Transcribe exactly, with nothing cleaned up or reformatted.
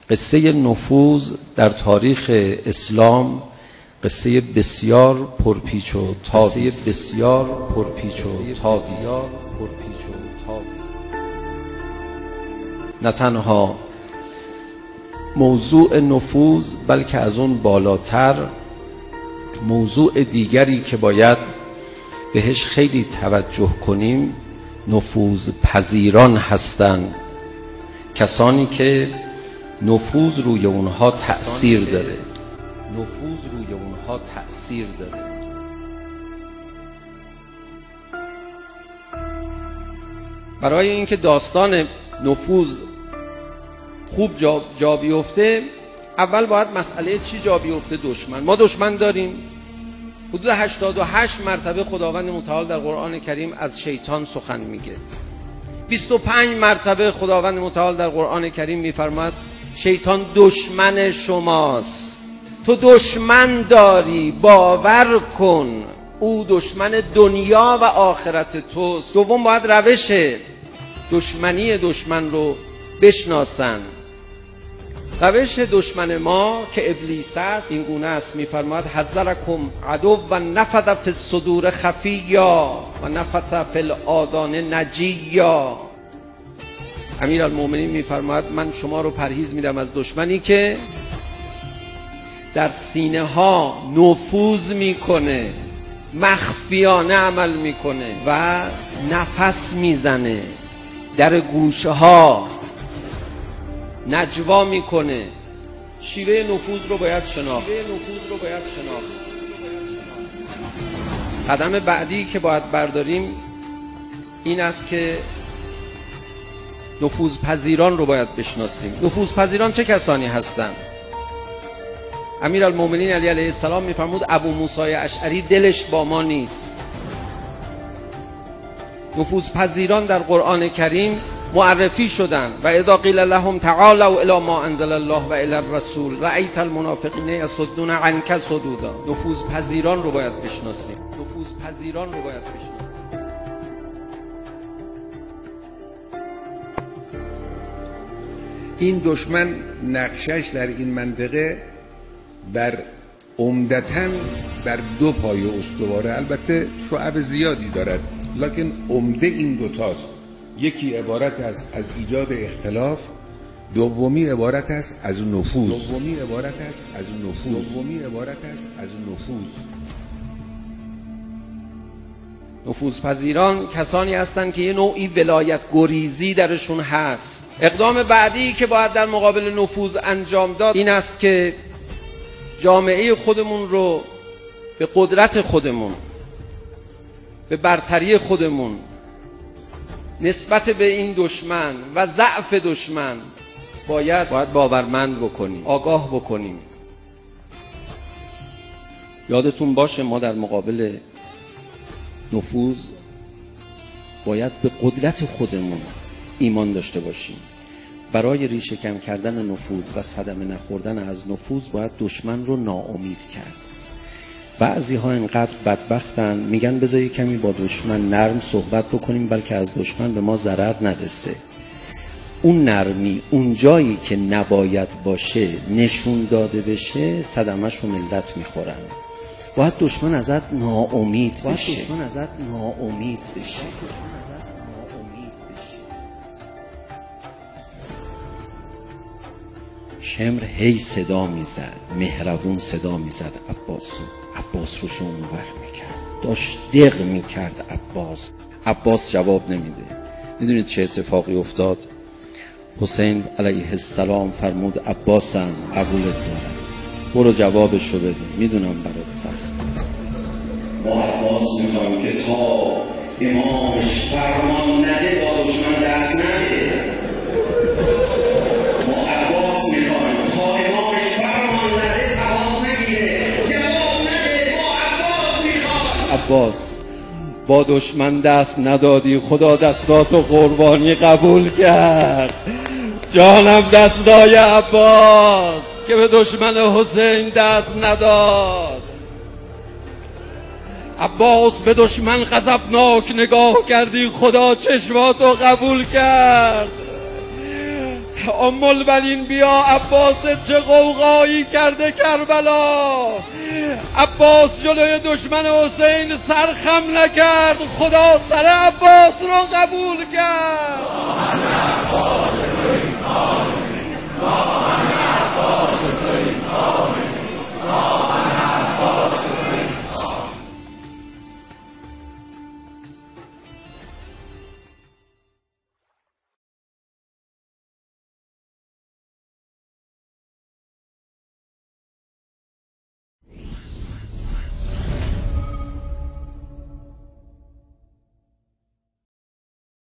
قصه نفوذ در تاریخ اسلام قصه بسیار پرپیچ و تابی بسیار پرپیچ و تابی نه تنها موضوع نفوذ بلکه از اون بالاتر موضوع دیگری که باید بهش خیلی توجه کنیم نفوذ پذیران هستند، کسانی که نفوذ روی اونها تأثیر داره نفوذ روی اونها تأثیر داره برای اینکه داستان نفوذ خوب جا, جا بیفته اول باید مسئله چی جا بیفته؟ دشمن. ما دشمن داریم. حدود هشتاد و هشت مرتبه خداوند متعال در قرآن کریم از شیطان سخن میگه. بیست و پنج مرتبه خداوند متعال در قرآن کریم میفرماید شیطان دشمن شماست، تو دشمن داری، باور کن او دشمن دنیا و آخرت توست. دوم باید روش دشمنی دشمن رو بشناسن. روش دشمن ما که ابلیس است این گونه است، میفرماید حذرکم عدو و نفث فی الصدور خفیا و نفث فی الاذان نجیا. امیرالمومنین میفرماید من شما رو پرهیز میدم از دشمنی که در سینه ها نفوذ میکنه، مخفیانه عمل میکنه و نفس میزنه، در گوشه ها نجوا میکنه. شیوه نفوذ رو باید شناخت. شیوه نفوذ رو باید شناخت. قدم بعدی که باید برداریم این است که نفوذپذیران رو باید بشناسیم. نفوذپذیران چه کسانی هستند؟ امیرالمومنین علی علیه السلام میفرمود ابو موسی اشعری دلش با ما نیست. نفوذپذیران در قرآن کریم معرفی شدن و اذا قیل لهم تعالوا الی ما انزل الله و الی الرسول رأیت المنافقین یصدون عنک صدودا. نفوذپذیران رو باید بشناسیم. نفوذپذیران رو باید بشناسیم. این دشمن نقشش در این منطقه بر عمدتاً بر دو پایه استواره، البته شعب زیادی دارد لکن عمده این دوتاست. یکی عبارت است از ایجاد اختلاف، دومی عبارت است از نفوذ. دومی عبارت است از نفوذ. دومی عبارت است از نفوذ. نفوذپذیران کسانی هستند که یه نوعی ولایت گریزی درشون هست. اقدام بعدی که باید در مقابل نفوذ انجام داد این است که جامعه خودمون رو به قدرت خودمون، به برتری خودمون نسبت به این دشمن و ضعف دشمن باید باید باورمند بکنیم، آگاه بکنیم. یادتون باشه ما در مقابل نفوذ باید به قدرت خودمون ایمان داشته باشیم. برای ریشه کم کردن نفوذ و صدمه نخوردن از نفوذ باید دشمن رو ناامید کرد. بعضی ها اینقدر بدبختن میگن بذاری کمی با دشمن نرم صحبت بکنیم بلکه از دشمن به ما ضرر نرسه. اون نرمی اون جایی که نباید باشه نشون داده بشه صدمش رو ملت میخورن. باید دشمن ازت ناامید بشه. باید دشمن ازت ناامید بشه. شمر هی صدا میزد، مهربون صدا میزد عباس عباس رو شونور میکرد، داشت دق میکرد عباس. عباس جواب نمیده. میدونید چه اتفاقی افتاد؟ حسین علیه السلام فرمود عباسم قبولت دارم، برو جوابش رو بده، میدونم برات سخت. ما عباس میخوایم که تا امامش فرمان نده با دشمن دست نده. ما عباس میخوایم تا امامش فرمان نده تماس نگیره، جواب نده. ما عباس میخوایم. عباس با دشمن دست ندادی، خدا دستاتو قربانی قبول کرد. جانم دستای عباس که به دشمن حسین دست نداد. عباس به دشمن غضبناک نگاه کردی، خدا چشماتو قبول کرد. ام البنین بیا، عباس چه قوقایی کرده کربلا. عباس جلوی دشمن حسین سر خم نکرد، خدا سر عباس رو قبول کرد.